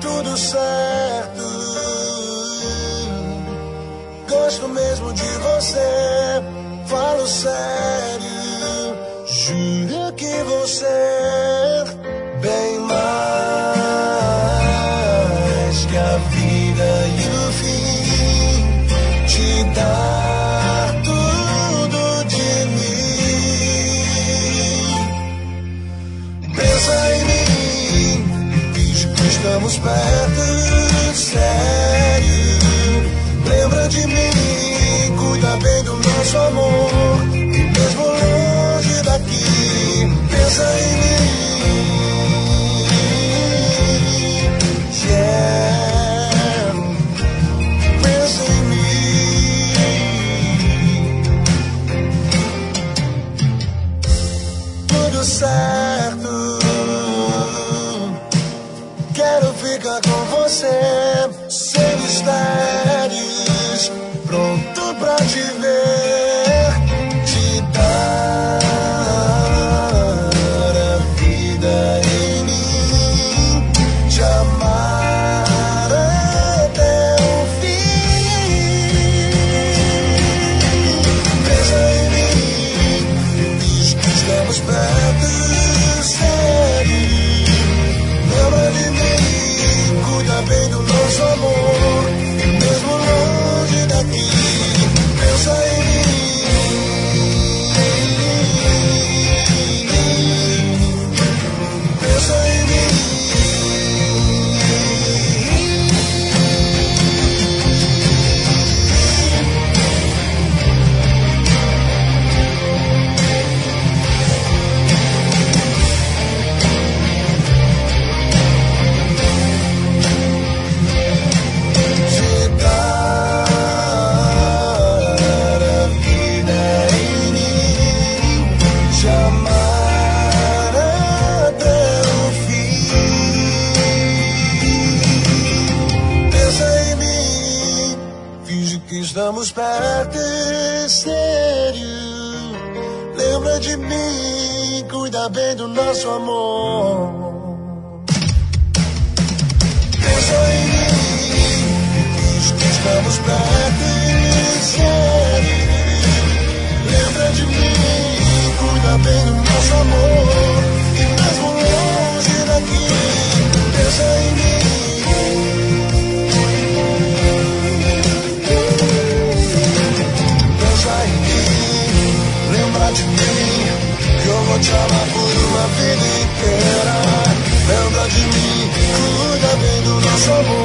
tudo certo. Gosto mesmo de você, falo sério. Juro que você é bem mais que a vida e o fim. Te dar tudo de mim. Pensa em mim, finge que estamos perto, sério. Lembra de mim, cuida bem do nosso amor. E mesmo longe daqui, pensa em mim. Yeah, pensa em mim. Tudo certo. Quero ficar com você, sem mistérios, pronto pra te ver, te dar a vida em mim, te amar até o fim. Pensa em mim, diz que estamos perto, sério. Lembra de mim, cuida bem do nosso amor, mesmo longe daqui. Pensa em mim. Pensa em mim. Estamos perto, sério. Lembra de mim, cuida bem do nosso amor. Pensa em mim, diz que estamos perto, sério. Lembra de mim, cuida bem do nosso amor. E mesmo longe daqui, pensa em mim. Lembra de mim, que eu vou te amar por uma vida inteira. Lembra de mim, cuida bem do nosso amor.